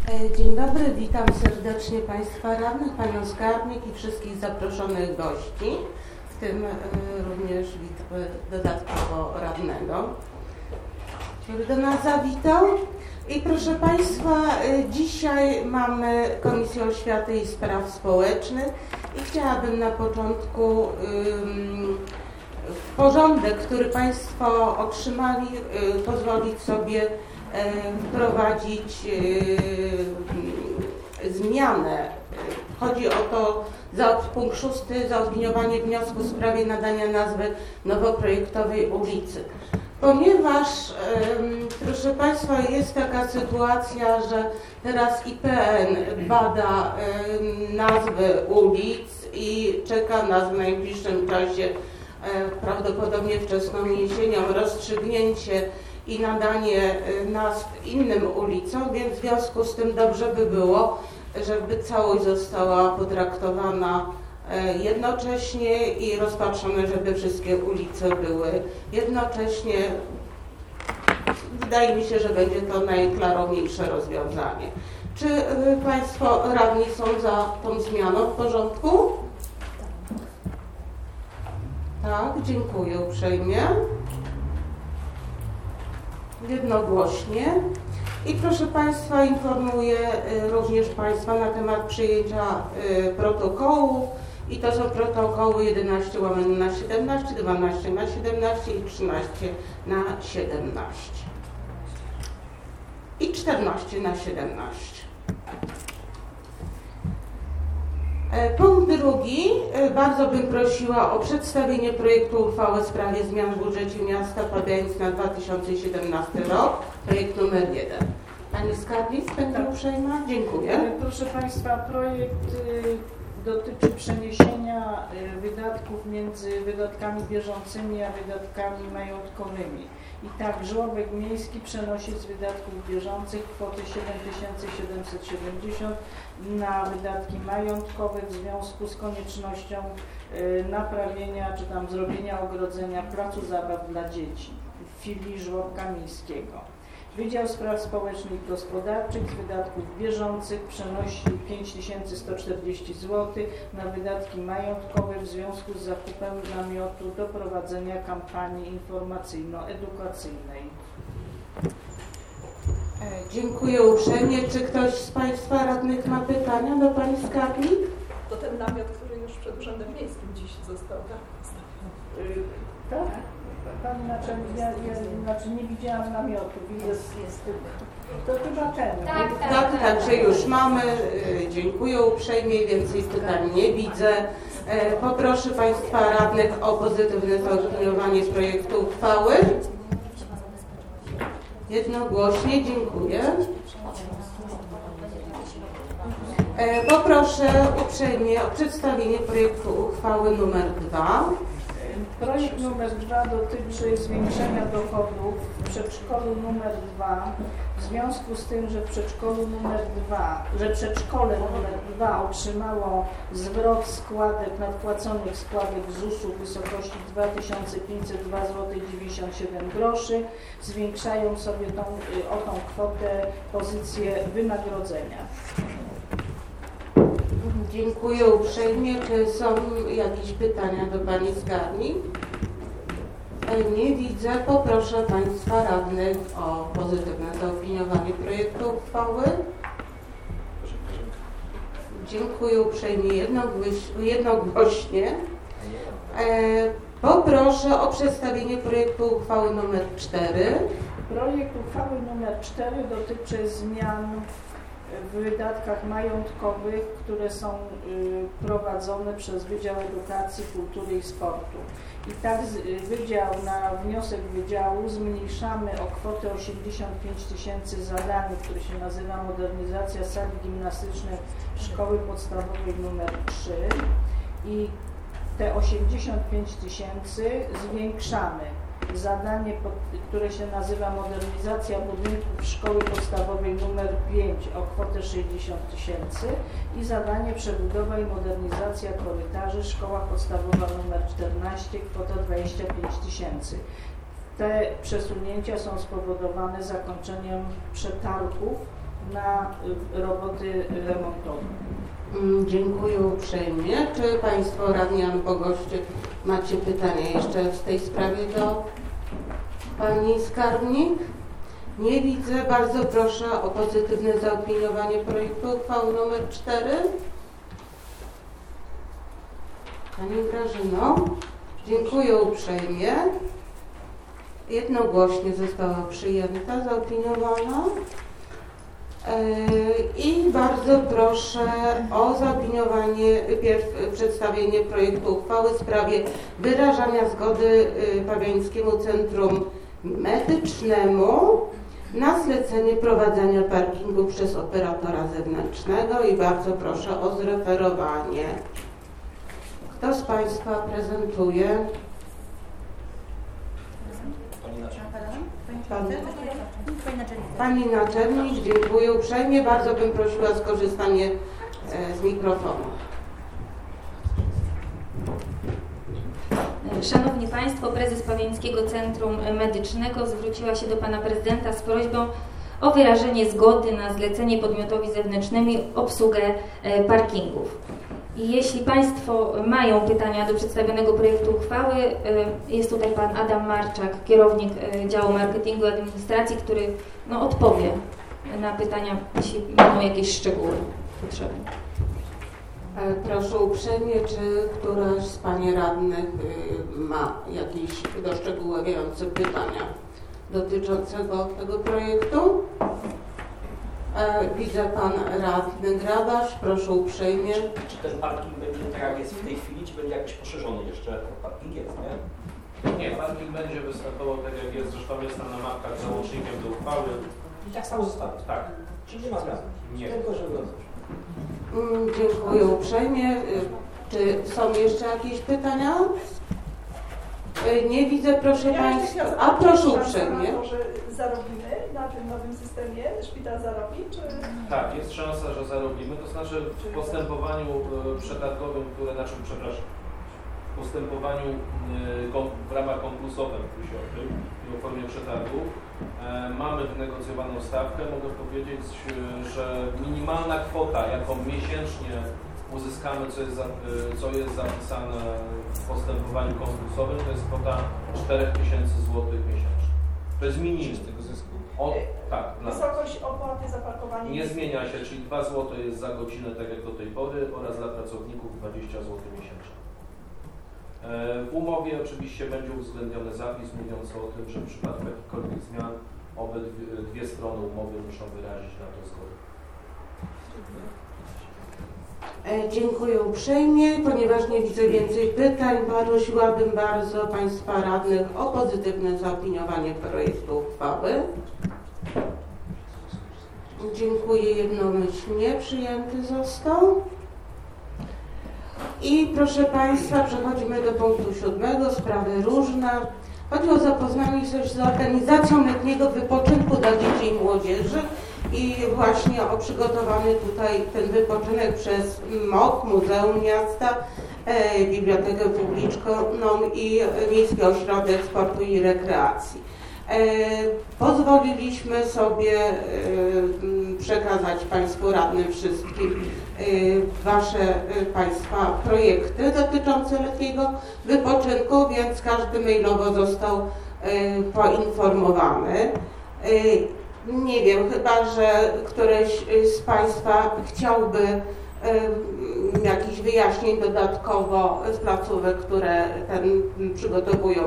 Dzień dobry, witam serdecznie Państwa radnych, Panią Skarbnik i wszystkich zaproszonych gości, w tym również dodatkowo radnego, który do nas zawitał. I proszę Państwa, dzisiaj mamy Komisję Oświaty i Spraw Społecznych i chciałabym na początku w porządek, który Państwo otrzymali, pozwolić sobie wprowadzić zmianę. Chodzi o to, punkt 6, zaopiniowanie wniosku w sprawie nadania nazwy nowoprojektowej ulicy. Ponieważ, proszę Państwa, jest taka sytuacja, że teraz IPN bada nazwy ulic i czeka nas w najbliższym czasie, prawdopodobnie wczesną jesienią, rozstrzygnięcie i nadanie nazw innym ulicom, więc w związku z tym dobrze by było, żeby całość została potraktowana jednocześnie i rozpatrzone, żeby wszystkie ulice były jednocześnie. Wydaje mi się, że będzie to najklarowniejsze rozwiązanie. Czy Państwo radni są za tą zmianą w porządku? Tak, dziękuję uprzejmie. Jednogłośnie. I proszę Państwa, informuję również Państwa na temat przyjęcia protokołu. I to są protokoły 11/17, 12/17 i 13/17. I 14/17. Punkt drugi. Bardzo bym prosiła o przedstawienie projektu uchwały w sprawie zmian w budżecie miasta Pabianic na 2017 rok. Projekt numer 1. Pani Skarbnik, będzie uprzejma? Dziękuję. Proszę Państwa, projekt dotyczy przeniesienia wydatków między wydatkami bieżącymi a wydatkami majątkowymi. I tak żłobek miejski przenosi z wydatków bieżących kwotę 7770 na wydatki majątkowe w związku z koniecznością naprawienia czy tam zrobienia ogrodzenia placu zabaw dla dzieci w filii żłobka miejskiego. Wydział Spraw Społecznych i Gospodarczych z wydatków bieżących przenosi 5140 zł na wydatki majątkowe w związku z zakupem namiotu do prowadzenia kampanii informacyjno-edukacyjnej. Dziękuję uprzejmie. Czy ktoś z Państwa radnych ma pytania do Pani Skarbnik? To ten namiot, który już przed Urzędem Miejskim dziś został postawiony. Tak? Pani naczelnik, ja nie widziałam namiotu. Jest to chyba ten. Tak, że już mamy. Dziękuję uprzejmie, więcej pytań nie widzę. Poproszę Państwa radnych o pozytywne zaopiniowanie projektu uchwały. Jednogłośnie, dziękuję. Poproszę uprzejmie o przedstawienie projektu uchwały numer 2. Projekt numer 2 dotyczy zwiększenia dochodów w przedszkolu numer 2 w związku z tym, że przedszkole numer 2 otrzymało zwrot składek, nadpłaconych składek ZUS-u w wysokości 2502,97 zł, zwiększają sobie o tą kwotę pozycję wynagrodzenia. Dziękuję uprzejmie. Czy są jakieś pytania do Pani Skarbnik? Nie widzę. Poproszę Państwa radnych o pozytywne zaopiniowanie projektu uchwały. Dziękuję uprzejmie, jednogłośnie. Poproszę o przedstawienie projektu uchwały nr 4. Projekt uchwały nr 4 dotyczy zmian w wydatkach majątkowych, które są prowadzone przez Wydział Edukacji, Kultury i Sportu. I tak na wniosek Wydziału zmniejszamy o kwotę 85 000 zadanie, które się nazywa modernizacja sali gimnastycznej Szkoły Podstawowej nr 3 i te 85 000 zwiększamy. Zadanie, które się nazywa modernizacja budynków Szkoły Podstawowej nr 5 o kwotę 60 000 i zadanie przebudowa i modernizacja korytarzy Szkoła Podstawowa nr 14 kwota 25 000. Te przesunięcia są spowodowane zakończeniem przetargów na roboty remontowe. Dziękuję uprzejmie. Czy Państwo radni albo goście macie pytania jeszcze w tej sprawie do Pani Skarbnik? Nie widzę. Bardzo proszę o pozytywne zaopiniowanie projektu uchwały nr 4. Pani Grażyno, dziękuję uprzejmie. Jednogłośnie została przyjęta, zaopiniowana. I bardzo proszę o zaopiniowanie, przedstawienie projektu uchwały w sprawie wyrażania zgody Pabiańskiemu Centrum Medycznemu na zlecenie prowadzenia parkingu przez operatora zewnętrznego i bardzo proszę o zreferowanie. Kto z Państwa prezentuje? Pani naczelnik, dziękuję uprzejmie. Bardzo bym prosiła o skorzystanie z mikrofonu. Szanowni Państwo, prezes Pabiańskiego Centrum Medycznego zwróciła się do Pana Prezydenta z prośbą o wyrażenie zgody na zlecenie podmiotowi zewnętrznemu obsługę parkingów. I jeśli Państwo mają pytania do przedstawionego projektu uchwały, jest tutaj Pan Adam Marczak, kierownik działu marketingu i administracji, który odpowie na pytania, jeśli będą jakieś szczegóły potrzebne. Proszę uprzejmie, czy któraś z Pani radnych ma jakieś doszczegóławiające pytania dotyczącego tego projektu? Widzę Pan Radny Grabarz, proszę uprzejmie. Czy ten parking będzie tak jak jest w tej chwili, czy będzie jakoś poszerzony jeszcze? Parking jest, nie? Nie, parking będzie występował tak jak jest, zresztą jest tam na mapkach załącznikiem do uchwały. I tak samo zostało. Tak. Czyli nie ma zmian. Nie. Tylko, żeby... Dziękuję uprzejmie. Czy są jeszcze jakieś pytania? Nie widzę, proszę Państwa. A proszę uprzejmie. Że zarobimy na tym nowym systemie, szpital zarobi, czy... Tak, jest szansa, że zarobimy. To znaczy w postępowaniu przetargowym, w postępowaniu w ramach konkursowym, który się odbył w formie przetargu, mamy wynegocjowaną stawkę. Mogę powiedzieć, że minimalna kwota, jaką miesięcznie uzyskamy, co jest zapisane w postępowaniu konkursowym, to jest kwota 4000 zł miesięcznie. To jest minimum. Z tego zysku? Tak. Wysokość opłaty za parkowanie? Nie zmienia się, czyli 2 zł jest za godzinę, tak jak do tej pory, oraz dla pracowników 20 zł miesięcznie. W umowie oczywiście będzie uwzględniony zapis mówiący o tym, że w przypadku jakichkolwiek zmian obydwie strony umowy muszą wyrazić na to zgodę. Dziękuję uprzejmie. Ponieważ nie widzę więcej pytań, prosiłabym bardzo Państwa radnych o pozytywne zaopiniowanie projektu uchwały. Dziękuję, jednomyślnie przyjęty został. I proszę Państwa, przechodzimy do punktu 7, sprawy różne. Chodzi o zapoznanie się z organizacją letniego wypoczynku dla dzieci i młodzieży i właśnie o przygotowany tutaj ten wypoczynek przez MOK, Muzeum Miasta, Bibliotekę Publiczną i Miejski Ośrodek Sportu i Rekreacji. Pozwoliliśmy sobie przekazać Państwu radnym wszystkim Państwa projekty dotyczące letniego wypoczynku, więc każdy mailowo został poinformowany. Nie wiem, chyba że któreś z Państwa chciałby jakichś wyjaśnień dodatkowo z placówek, które przygotowują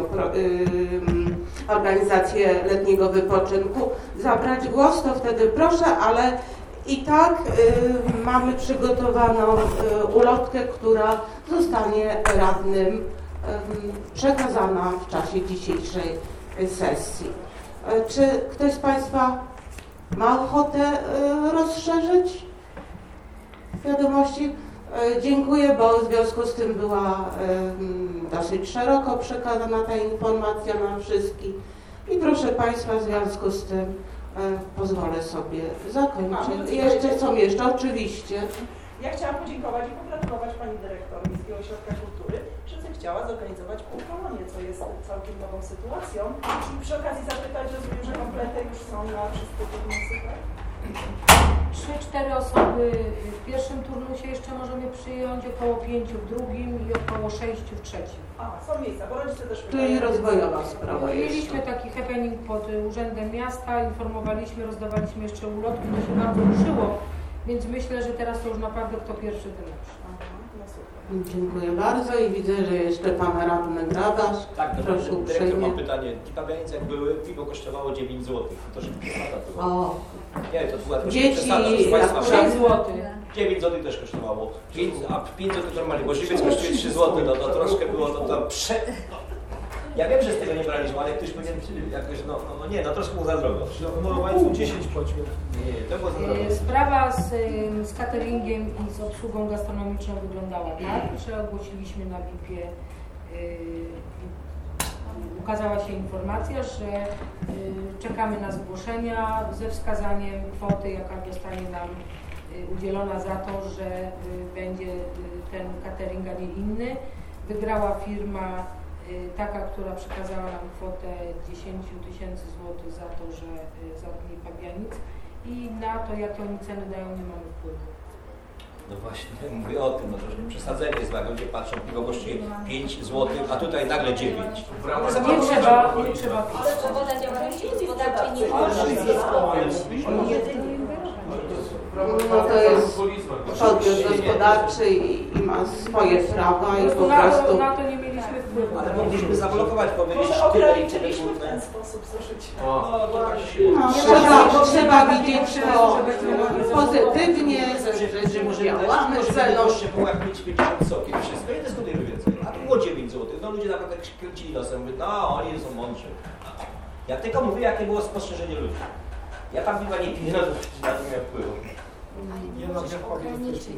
organizację letniego wypoczynku, zabrać głos, to wtedy proszę, ale i tak mamy przygotowaną ulotkę, która zostanie radnym przekazana w czasie dzisiejszej sesji. Czy ktoś z Państwa ma ochotę rozszerzyć wiadomości? Dziękuję, bo w związku z tym była dosyć szeroko przekazana ta informacja nam wszystkim. I proszę Państwa, w związku z tym pozwolę sobie zakończyć. Jeszcze, oczywiście. Ja chciałam podziękować i pogratulować Pani Dyrektor Miejskiego Ośrodka Kultury, że zechciała zorganizować półkolonie, co jest całkiem nową sytuacją. I przy okazji zapytać, rozumiem, że komplety już są na wszystkie te miejsca. 4 osoby w pierwszym turnusie jeszcze możemy przyjąć, około 5 w drugim i około 6 w trzecim. A, są miejsca, bo rodzice też Czyli rozwojowa sprawa jest. Mieliśmy taki happening pod Urzędem Miasta, informowaliśmy, rozdawaliśmy jeszcze ulotki, to się bardzo ruszyło, więc myślę, że teraz to już naprawdę kto pierwszy, ten lepszy. Dziękuję bardzo i widzę, że jeszcze pan radny Grabarz. Tak, proszę dyrektor, uprzejmie. mam pytanie. W Pabianice jak były, piwo kosztowało 9 zł. To że przesada była. O, Nie, to była troszkę dzieci przesada, proszę Państwa. 6 zł. 9 zł też kosztowało. 5 zł normalnie, bo żywiec kosztuje 3 zł, no to troszkę było to Ja wiem, że z tego nie braliśmy, ale ktoś powinien jakoś, no troszkę było za drogo. No Państwu 10 płaciłem. Nie, to było za drogo. Sprawa z cateringiem i z obsługą gastronomiczną wyglądała tak, że ogłosiliśmy na BIP-ie, ukazała się informacja, że czekamy na zgłoszenia ze wskazaniem kwoty, jaka zostanie nam udzielona za to, że będzie ten catering, a nie inny. Wygrała firma taka, która przekazała nam kwotę 10 000 złotych za to, że za Ogniej Pabianic i na to, jakie oni ceny dają, nie mamy wpływu. No właśnie, mówię o tym, no troszkę przesadzenie jest, jak ludzie patrzą, piwo kosztuje 5 zł, a tutaj nagle 9. Nie trzeba. Ale swoboda działalności gospodarczej nie może. no to jest podmiot gospodarczy i ma swoje prawa i po prostu... Na to nie mieliśmy wpływu. Ale mogliśmy zablokować, powiedzieć Może tyle i ograniczyliśmy w ten tyle. sposób zużycie. No to tak się... No, trzeba widzieć to pozytywnie, że działamy z celą. Goście było jak 50 soki, wszystko i dyskutujemy więcej. A tu było 9 zł, no ludzie naprawdę kręcili nosem, mówią, no oni są mądrzy. Ja tylko mówię, jakie było spostrzeżenie ludzi. Ja tam chyba nie piję, no to na to miał wpływu. Nie no, jak ograniczyć.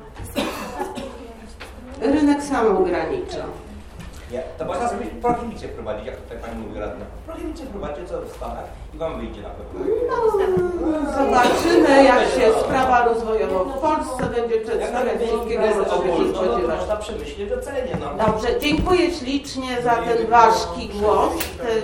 Rynek sam ogranicza. Nie, to można sobie prohibicję wprowadzić, jak tutaj pani mówi radna. Prohibicję wprowadźcie, co w Stanach i wam wyjdzie na pewno. No, zobaczymy, jak się sprawa rozwojowa w Polsce będzie przedstawiać. Wszystkiego możemy się No to spodziewać. można przemyśleć docenienie. No. Dobrze, dziękuję ślicznie za ten ważki głos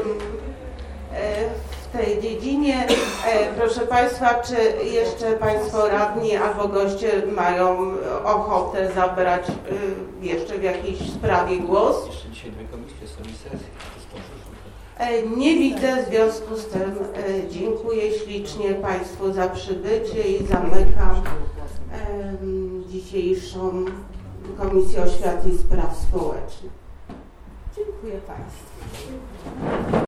w tej dziedzinie. Proszę Państwa, czy jeszcze Państwo radni albo goście mają ochotę zabrać jeszcze w jakiejś sprawie głos? Jeszcze dzisiaj 2 komisje są i sesje. Nie widzę, w związku z tym dziękuję ślicznie Państwu za przybycie i zamykam dzisiejszą Komisję Oświaty i Spraw Społecznych. Dziękuję Państwu.